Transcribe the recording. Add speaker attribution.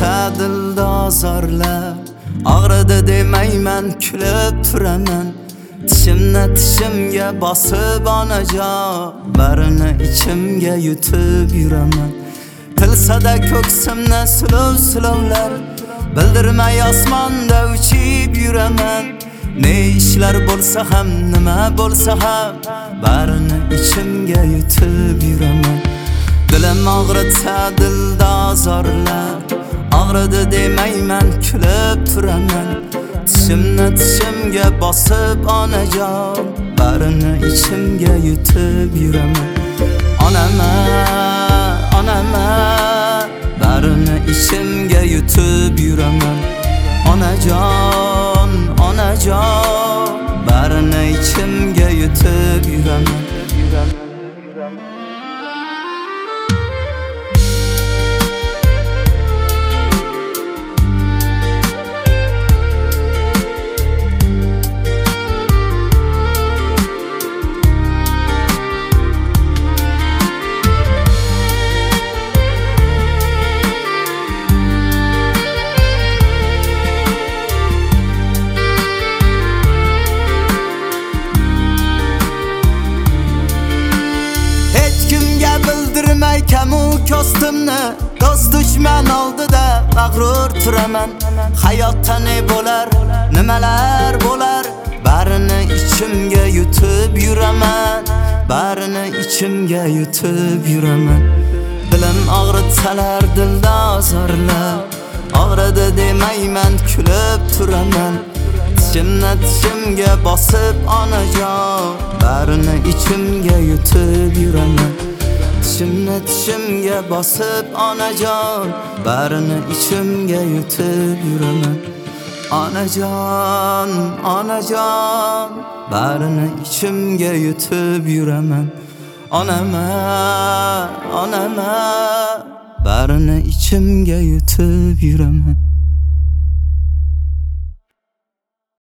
Speaker 1: og'ritsa dilda azorlar, og'ridi demayman, kulib turaman. Tishimga bosib onajon, barini ichimga yutib yuraman. Tilsada ko'ksimni sulov-sulovlar, bildirmay osmonda uchib yuraman. Ne ishlar bo'lsa ham, nima bo'lsa ham, barini ichimga yutib yuraman. Dilim og'ritsa dilda azorlar, og'ridi demayman, kulib turaman. Tishimga bosib onajon, barini ichimga yutib yuraman. Onama, barini ichimga yutib yuraman. Onajon, barini ichimga yutib yuraman. Kamu kostimni do'st dushman oldida mag'rur turaman. Hayotda ne bo'lar, nimalar bo'lar, barini ichimga yutib yuraman. Barini ichimga yutib yuraman. Dilim og'ritsalar dilda azorlar, og'ridi demayman, kulib turaman. Tishimga bosib onajon, barini ichimga yutib yuraman. Tishimga bosib onajon, barini ichimga yutib yuraman. Onajon, barini ichimga yutib yuraman. Onama, barini ichimga yutib yuraman.